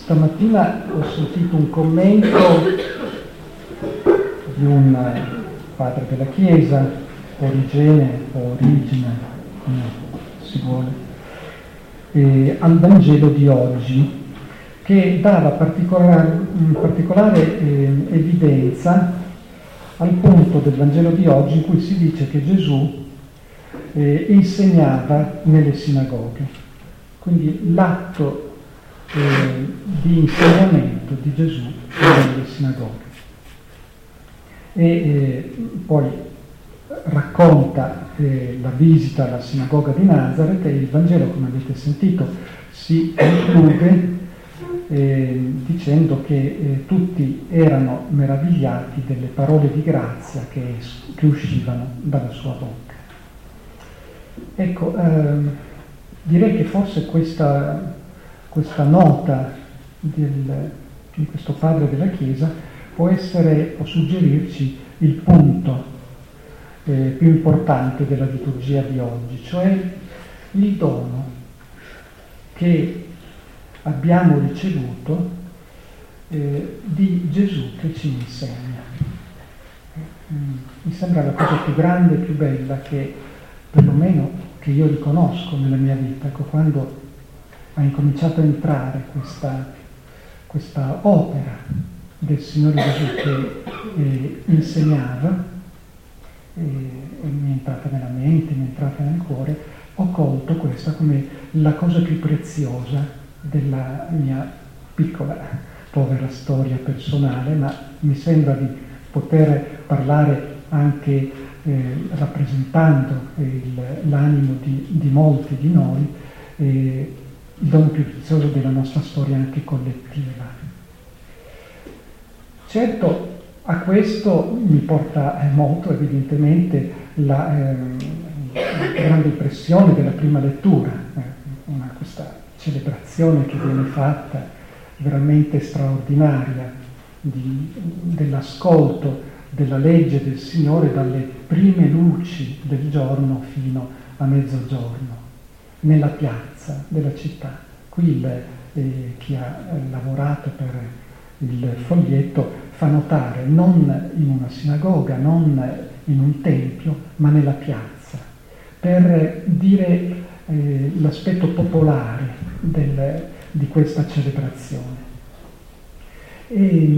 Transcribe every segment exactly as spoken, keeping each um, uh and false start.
Stamattina ho sentito un commento di un padre della Chiesa, Origene o Origine, come si vuole, eh, al Vangelo di oggi, che dava particolare, particolare eh, evidenza al punto del Vangelo di oggi in cui si dice che Gesù eh, insegnava nelle sinagoghe. Quindi l'atto eh, di insegnamento di Gesù nelle sinagoghe. E eh, poi racconta eh, la visita alla sinagoga di Nazareth, e il Vangelo, come avete sentito, si conclude eh, dicendo che eh, tutti erano meravigliati delle parole di grazia che, che uscivano dalla sua bocca. Ecco, ehm, direi che forse questa, questa nota del, di questo padre della Chiesa può essere, può suggerirci il punto eh, più importante della liturgia di oggi, cioè il dono che abbiamo ricevuto eh, di Gesù che ci insegna. Mi sembra la cosa più grande e più bella che, perlomeno, che io riconosco nella mia vita. Ecco, quando ha incominciato a entrare questa, questa opera del Signore Gesù che eh, insegnava, e, e mi è entrata nella mente, mi è entrata nel cuore, ho colto questa come la cosa più preziosa della mia piccola, povera storia personale, ma mi sembra di poter parlare anche eh, rappresentando il, l'animo di, di molti di noi, eh, il dono più prezioso della nostra storia anche collettiva. Certo, a questo mi porta molto evidentemente la, eh, la grande impressione della prima lettura, eh, una, questa celebrazione che viene fatta veramente straordinaria di, dell'ascolto della legge del Signore dalle prime luci del giorno fino a mezzogiorno, nella piazza della città. Qui il, eh, chi ha eh, lavorato per il foglietto fa notare non in una sinagoga, non in un tempio, ma nella piazza, per dire eh, l'aspetto popolare del, di questa celebrazione. E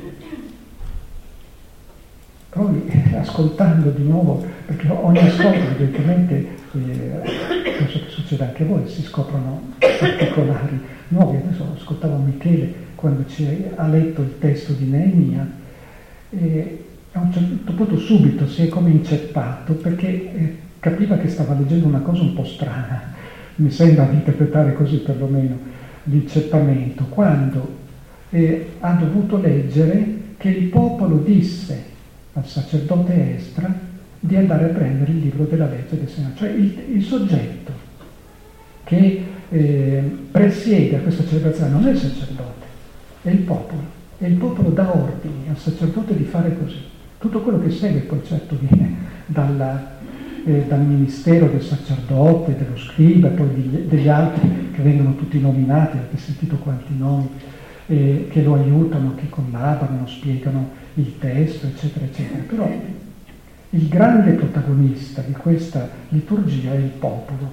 poi, ascoltando di nuovo, perché ogni ascolto evidentemente, eh, penso che succeda anche a voi, si scoprono particolari nuovi. Adesso ascoltavo Michele quando ci ha letto il testo di Neemia, e a un certo punto subito si è come inceppato, perché eh, capiva che stava leggendo una cosa un po' strana, mi sembra di interpretare così perlomeno l'inceppamento, quando eh, ha dovuto leggere che il popolo disse al sacerdote Esdra di andare a prendere il libro della legge del Signore, cioè il, il soggetto che eh, presiede a questa celebrazione non è il sacerdote, è il popolo, e il popolo dà ordini al sacerdote di fare così. Tutto quello che segue poi certo viene dalla, eh, dal ministero del sacerdote, dello scriba, e poi degli, degli altri che vengono tutti nominati, avete sentito quanti nomi, eh, che lo aiutano, che collaborano, spiegano il testo, eccetera, eccetera. Però il grande protagonista di questa liturgia è il popolo.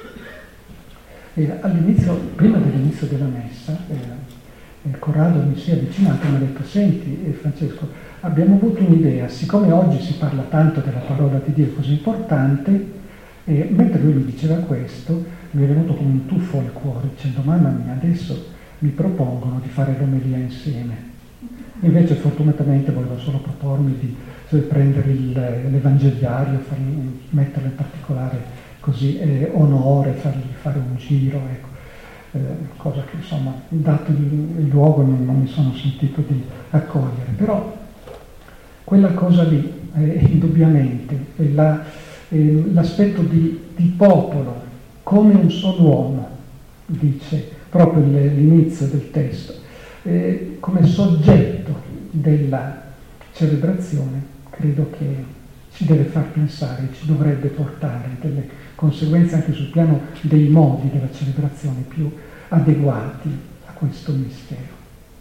E all'inizio, prima dell'inizio della messa, eh, il Corrado mi si è avvicinato e mi ha detto: senti eh, Francesco, abbiamo avuto un'idea, siccome oggi si parla tanto della parola di Dio così importante, e mentre lui mi diceva questo, mi è venuto come un tuffo al cuore, dicendo: mamma mia, adesso mi propongono di fare l'omelia insieme. Invece fortunatamente volevo solo propormi di cioè, prendere il, l'evangeliario, fargli, metterlo in particolare così eh, onore, fargli fare un giro, ecco. Eh, cosa che insomma, dato il, il luogo, non, non mi sono sentito di accogliere. Però quella cosa lì, eh, indubbiamente, è la, eh, l'aspetto di, di popolo, come un solo uomo, dice proprio l'inizio del testo, eh, come soggetto della celebrazione, credo che ci deve far pensare, ci dovrebbe portare delle conseguenze anche sul piano dei modi della celebrazione più adeguati a questo mistero.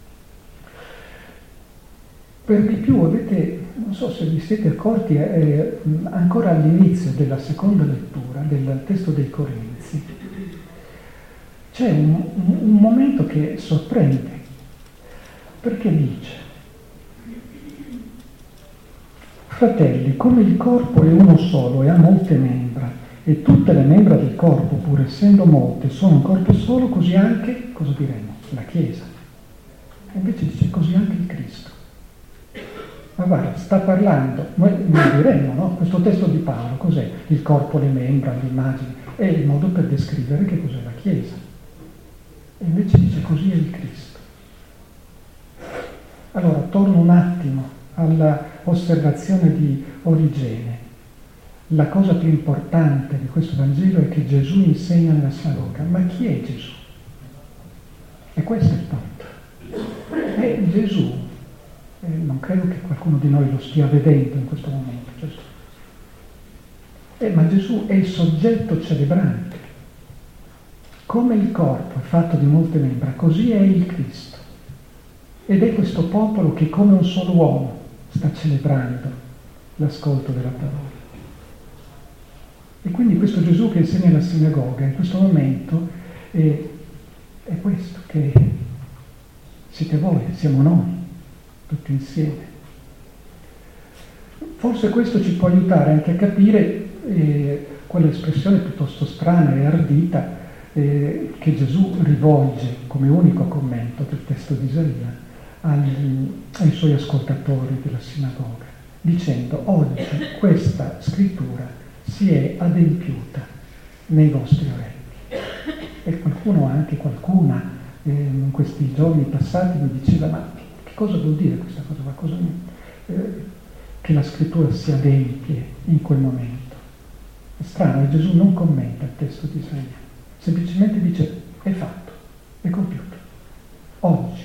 Per di più avete, non so se vi siete accorti, eh, ancora all'inizio della seconda lettura del testo dei Corinzi, c'è un, un, un momento che sorprende, perché dice: fratelli, come il corpo è uno solo e ha molte membra, e tutte le membra del corpo, pur essendo molte, sono un corpo solo, così anche, cosa diremo? La Chiesa. E invece dice così anche il Cristo. Ma guarda, sta parlando, noi noi diremmo, no? Questo testo di Paolo, cos'è? Il corpo, le membra, le immagini, è il modo per descrivere che cos'è la Chiesa. E invece dice così è il Cristo. Allora, torno un attimo alla osservazione di Origene. La cosa più importante di questo Vangelo è che Gesù insegna nella sinagoga. Ma chi è Gesù? E questo è il punto. È Gesù. Eh, non credo che qualcuno di noi lo stia vedendo in questo momento. Gesù. Eh, ma Gesù è il soggetto celebrante. Come il corpo è fatto di molte membra, così è il Cristo. Ed è questo popolo che come un solo uomo sta celebrando l'ascolto della parola. E quindi questo Gesù che insegna alla sinagoga in questo momento è, è questo, che siete voi, siamo noi, tutti insieme. Forse questo ci può aiutare anche a capire eh, quell'espressione piuttosto strana e ardita eh, che Gesù rivolge come unico commento del testo di Isaia agli, ai suoi ascoltatori della sinagoga, dicendo: oggi questa scrittura si è adempiuta nei vostri orecchi. E qualcuno, anche qualcuna, eh, in questi giorni passati mi diceva: ma che cosa vuol dire questa cosa? Ma cosa, eh, che la scrittura si adempie in quel momento? È strano, e Gesù non commenta il testo di Isaia, semplicemente dice: è fatto, è compiuto, oggi.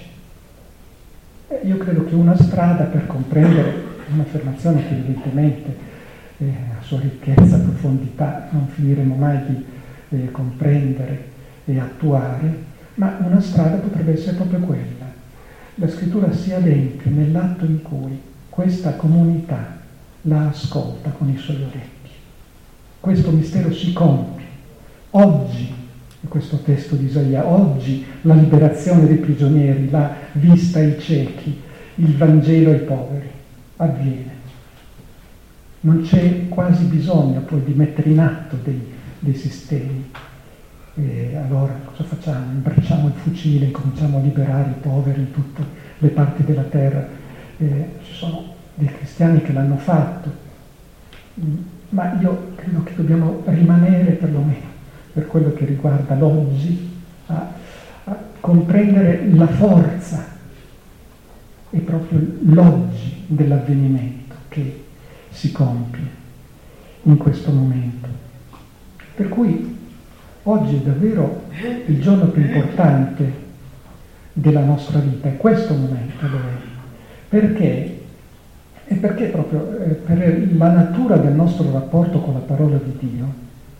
E io credo che una strada per comprendere un'affermazione che evidentemente eh, a sua ricchezza, profondità, non finiremo mai di eh, comprendere e attuare, ma una strada potrebbe essere proprio quella. La scrittura si adempie nell'atto in cui questa comunità la ascolta con i suoi orecchi. Questo mistero si compie. Oggi, in questo testo di Isaia, oggi la liberazione dei prigionieri, la vista ai ciechi, il Vangelo ai poveri, avviene. Non c'è quasi bisogno poi di mettere in atto dei, dei sistemi. E allora cosa facciamo? Imbracciamo il fucile, cominciamo a liberare i poveri in tutte le parti della terra. Eh, ci sono dei cristiani che l'hanno fatto, ma io credo che dobbiamo rimanere perlomeno, per quello che riguarda l'oggi, a, a comprendere la forza e proprio l'oggi dell'avvenimento che si compie in questo momento. Per cui oggi è davvero il giorno più importante della nostra vita, è questo momento dove, perché? E perché proprio eh, per la natura del nostro rapporto con la parola di Dio,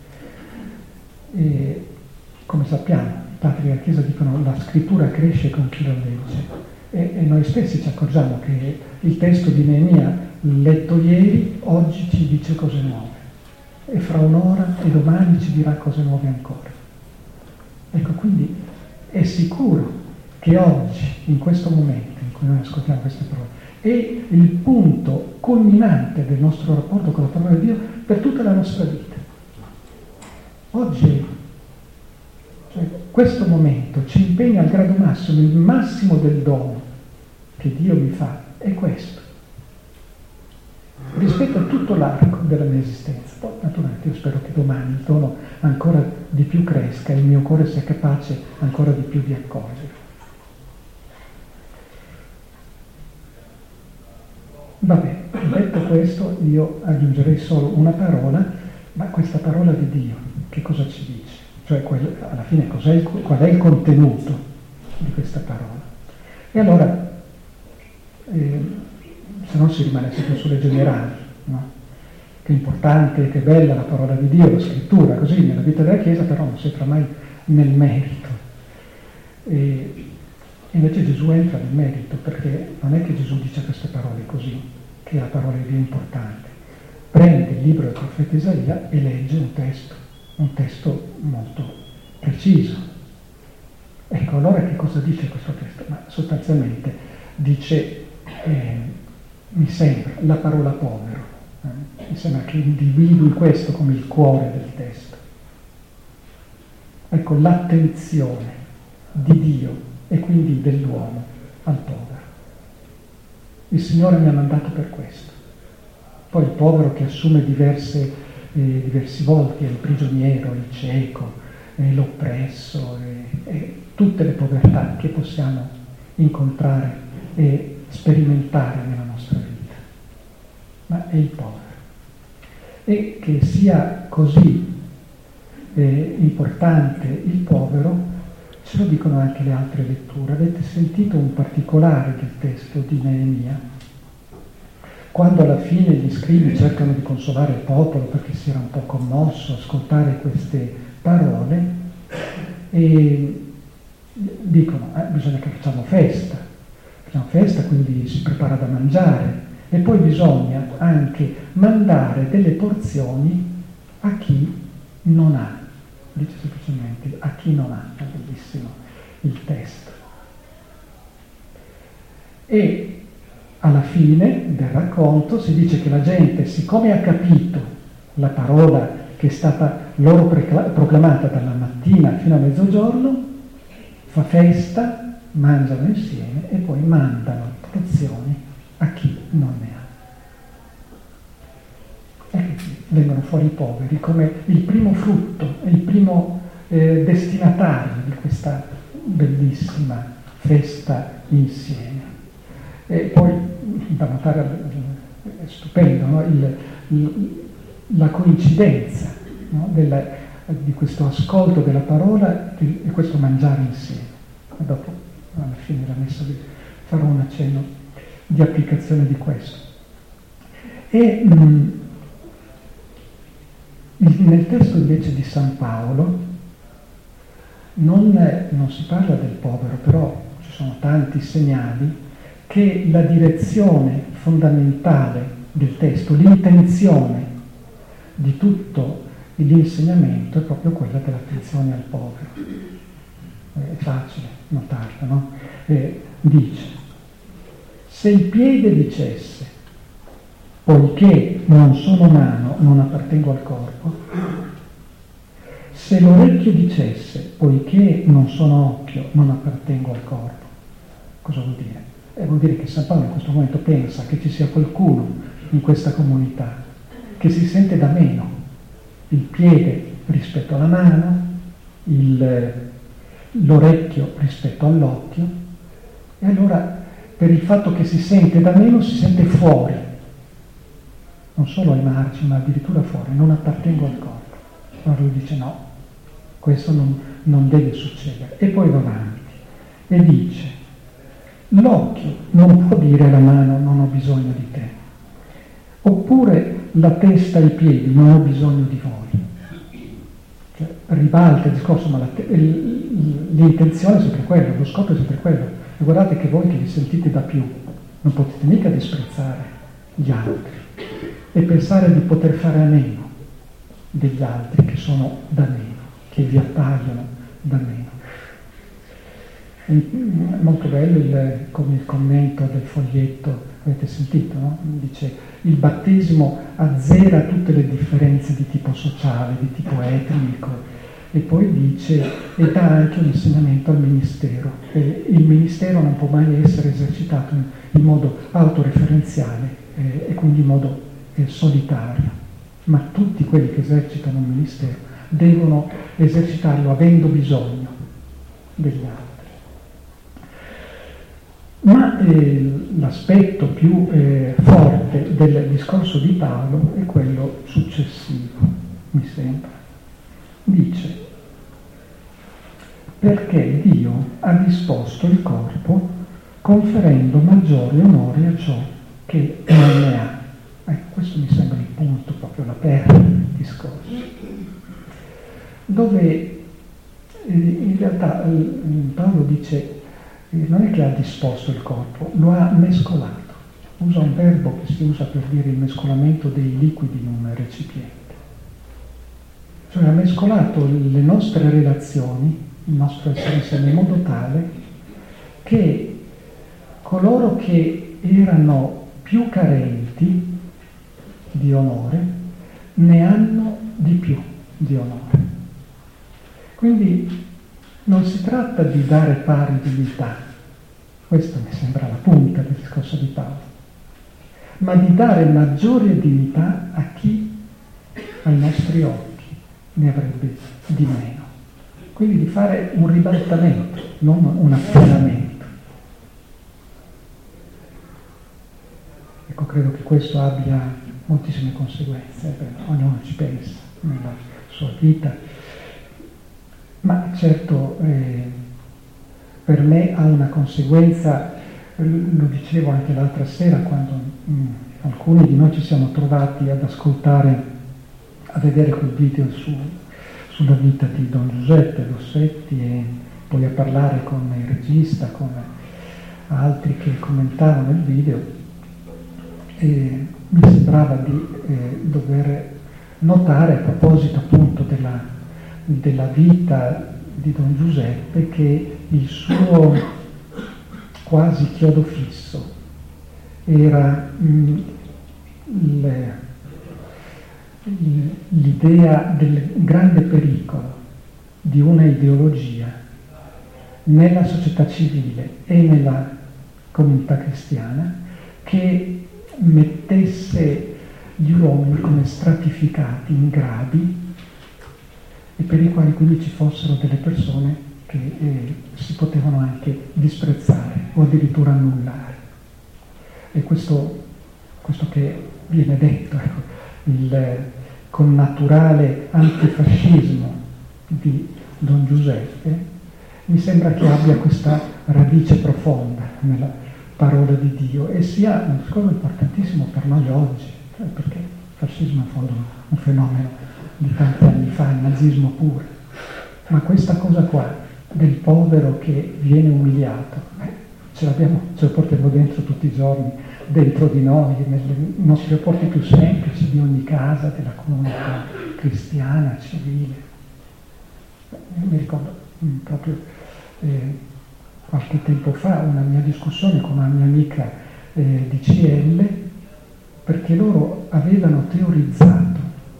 e, come sappiamo, i padri della Chiesa dicono la scrittura cresce con chi la legge, e, e noi stessi ci accorgiamo che il testo di Neemia letto ieri oggi ci dice cose nuove, e fra un'ora e domani ci dirà cose nuove ancora. Ecco, quindi è sicuro che oggi, in questo momento in cui noi ascoltiamo queste parole, è il punto culminante del nostro rapporto con la parola di Dio per tutta la nostra vita. Oggi, cioè, questo momento ci impegna al grado massimo, il massimo del dono che Dio mi fa è questo, rispetto a tutto l'arco della mia esistenza. Poi naturalmente io spero che domani il dono ancora di più cresca e il mio cuore sia capace ancora di più di accogliere. Vabbè, detto questo, io aggiungerei solo una parola, ma questa parola di Dio, che cosa ci dice? Cioè, quel, alla fine, cos'è il, qual è il contenuto di questa parola? E allora, eh, se non si rimane sempre sulle generali, no? Che importante, che bella la parola di Dio, la scrittura, così nella vita della Chiesa, però non si entra mai nel merito. E Invece Gesù entra nel merito, perché non è che Gesù dice queste parole così, che la parola è più importante. Prende il libro del profeta Isaia e legge un testo, un testo molto preciso. Ecco, allora che cosa dice questo testo? Ma sostanzialmente dice, eh, mi sembra, la parola povero, eh? Mi sembra che individui questo come il cuore del testo. Ecco, l'attenzione di Dio e quindi dell'uomo al povero. Il Signore mi ha mandato per questo. Poi il povero che assume diverse, eh, diversi volti, è il prigioniero, il cieco, è l'oppresso, è, è tutte le povertà che possiamo incontrare e sperimentare nella nostra vita. Ma è il povero. E che sia così eh, importante il povero, ce lo dicono anche le altre letture. Avete sentito un particolare del testo di Neemia? Quando alla fine gli scribi cercano di consolare il popolo perché si era un po' commosso ascoltare queste parole, e dicono, eh, bisogna che facciamo festa, facciamo festa, quindi si prepara da mangiare, e poi bisogna anche mandare delle porzioni a chi non ha. Dice semplicemente a chi non ha, è bellissimo il testo. E alla fine del racconto si dice che la gente, siccome ha capito la parola che è stata loro proclamata dalla mattina fino a mezzogiorno, fa festa, mangiano insieme e poi mandano porzioni a chi non ne ha. E vengono fuori i poveri come il primo frutto, il primo eh, destinatario di questa bellissima festa insieme. E poi da notare, è stupendo, no? il, il, la coincidenza, no? Della, di questo ascolto della parola e questo mangiare insieme. E dopo, alla fine della messa, farò un accenno di applicazione di questo. E mh, nel testo invece di San Paolo non, non si parla del povero, però ci sono tanti segnali che la direzione fondamentale del testo, l'intenzione di tutto l'insegnamento è proprio quella dell'attenzione al povero. È facile notarlo, no? Eh, dice, se il piede dicesse poiché non sono mano, non appartengo al corpo, se l'orecchio dicesse poiché non sono occhio, non appartengo al corpo, cosa vuol dire? Eh, vuol dire che San Paolo in questo momento pensa che ci sia qualcuno in questa comunità che si sente da meno, il piede rispetto alla mano, il, l'orecchio rispetto all'occhio, e allora per il fatto che si sente da meno si sente fuori, non solo ai margini, ma addirittura fuori, non appartengo al corpo. Allora lui dice no, questo non, non deve succedere. E poi va avanti e dice, l'occhio non può dire alla mano non ho bisogno di te, oppure la testa e i piedi non ho bisogno di voi. Cioè, ribalta il discorso, ma la te- l'intenzione è sempre quella, lo scopo è sempre quello. E guardate che voi che vi sentite da più non potete mica disprezzare gli altri e pensare di poter fare a meno degli altri che sono da meno, che vi appaiono da meno. È molto bello il, come il commento del foglietto, avete sentito, no? Dice il battesimo azzera tutte le differenze di tipo sociale, di tipo etnico, e poi dice e dà anche un insegnamento al ministero. E il ministero non può mai essere esercitato in, in modo autoreferenziale eh, e quindi in modo eh, solitario, ma tutti quelli che esercitano un ministero devono esercitarlo avendo bisogno degli altri. Ma eh, l'aspetto più eh, forte del discorso di Paolo è quello successivo, mi sembra. Dice, perché Dio ha disposto il corpo conferendo maggiori onori a ciò che non ne ha. Ecco, questo mi sembra il punto, proprio la perla del discorso, dove eh, in realtà eh, Paolo dice non è che ha disposto il corpo, lo ha mescolato. Usa un verbo che si usa per dire il mescolamento dei liquidi in un recipiente. Cioè ha mescolato le nostre relazioni, il nostro essere insieme, in modo tale che coloro che erano più carenti di onore ne hanno di più di onore. Quindi non si tratta di dare pari dignità, questo mi sembra la punta del discorso di Paolo, ma di dare maggiore dignità a chi ai nostri occhi ne avrebbe di meno. Quindi di fare un ribaltamento, non un affinamento. Ecco, credo che questo abbia moltissime conseguenze, ognuno ci pensa nella sua vita, ma certo eh, per me ha una conseguenza, lo dicevo anche l'altra sera quando mh, alcuni di noi ci siamo trovati ad ascoltare, a vedere quel video su, sulla vita di Don Giuseppe Dossetti e poi a parlare con il regista, con altri che commentavano il video, e mi sembrava di eh, dover notare a proposito appunto della, della vita di Don Giuseppe che il suo quasi chiodo fisso era mh, il, l'idea del grande pericolo di una ideologia nella società civile e nella comunità cristiana che mettesse gli uomini come stratificati in gradi e per i quali quindi ci fossero delle persone che eh, si potevano anche disprezzare o addirittura annullare. E questo, questo che viene detto, ecco, il connaturale antifascismo di Don Giuseppe, mi sembra che abbia questa radice profonda nella parola di Dio e sia un discorso importantissimo per noi oggi, cioè perché il fascismo è in fondo un fenomeno di tanti anni fa, il nazismo pure, ma questa cosa qua del povero che viene umiliato, eh, ce l'abbiamo, ce lo portiamo dentro tutti i giorni, dentro di noi, nei nostri rapporti più semplici di ogni casa, della comunità cristiana, civile. Io mi ricordo mh, proprio eh, qualche tempo fa una mia discussione con una mia amica eh, di C L, perché loro avevano teorizzato,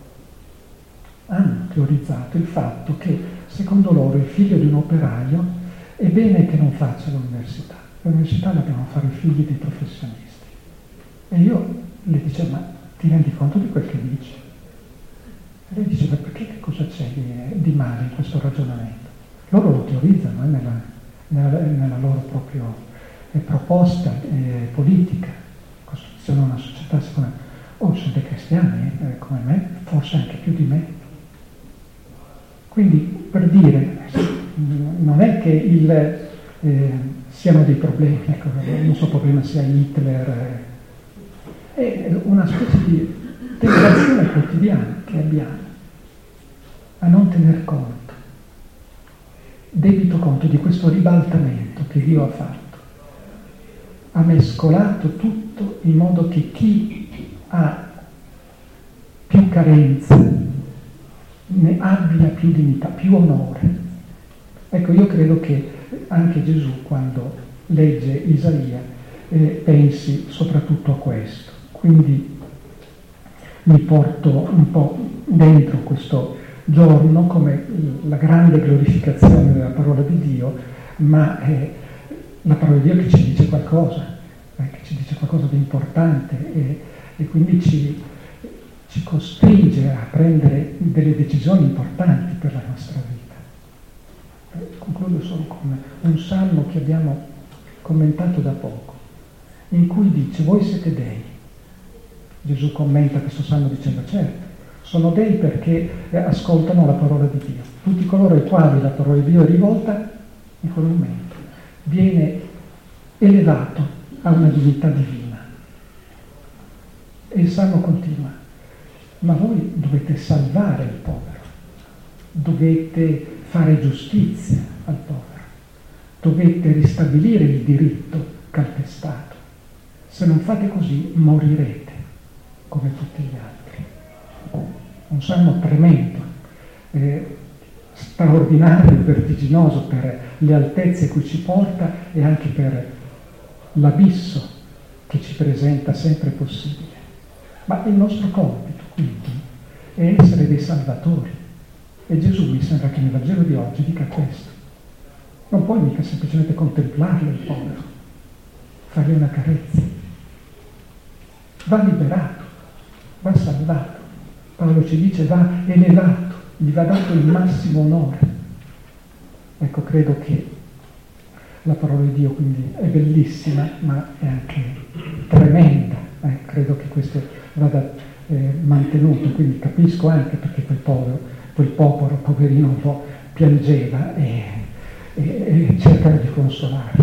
hanno teorizzato il fatto che secondo loro il figlio di un operaio è bene che non faccia l'università, l'università la devono fare i figli dei professionisti. E io le dicevo, ma ti rendi conto di quel che dici? E lei diceva, perché che cosa c'è di, di male in questo ragionamento? Loro lo teorizzano eh, nella, nella, nella loro proprio eh, proposta eh, politica, costruzione di una società secondo me. Oh, sono dei cristiani eh, come me, forse anche più di me. Quindi per dire, non è che il, eh, siano dei problemi, ecco, il nostro problema sia Hitler, eh, è una specie di tentazione quotidiana che abbiamo a non tener conto, debito conto di questo ribaltamento che Dio ha fatto. Ha mescolato tutto in modo che chi ha più carenze ne abbia più dignità, più onore. Ecco, io credo che anche Gesù, quando legge Isaia, eh, pensi soprattutto a questo. Quindi mi porto un po' dentro questo giorno come la grande glorificazione della parola di Dio, ma è la parola di Dio che ci dice qualcosa, eh, che ci dice qualcosa di importante e, e quindi ci, ci costringe a prendere delle decisioni importanti per la nostra vita. Eh, concludo solo con un salmo che abbiamo commentato da poco, in cui dice: voi siete dei. Gesù commenta questo salmo dicendo: certo, sono dei perché ascoltano la parola di Dio. Tutti coloro ai quali la parola di Dio è rivolta, in quel momento viene elevato a una dignità divina. E il salmo continua: ma voi dovete salvare il povero, dovete fare giustizia al povero, dovete ristabilire il diritto calpestato. Se non fate così morirete come tutti gli altri. Un salmo tremendo, eh, straordinario, vertiginoso per le altezze a cui ci porta e anche per l'abisso che ci presenta sempre possibile. Ma il nostro compito, quindi, è essere dei salvatori. E Gesù mi sembra che nel Vangelo di oggi dica questo. Non puoi mica semplicemente contemplarlo il povero, fargli una carezza. Va liberato, va salvato. Paolo ci dice va elevato, gli va dato il massimo onore. Ecco, credo che la parola di Dio quindi è bellissima, ma è anche tremenda. Eh, credo che questo vada eh, mantenuto, quindi capisco anche perché quel povero, quel popolo, poverino, un po' piangeva e, e, e cercava di consolarlo.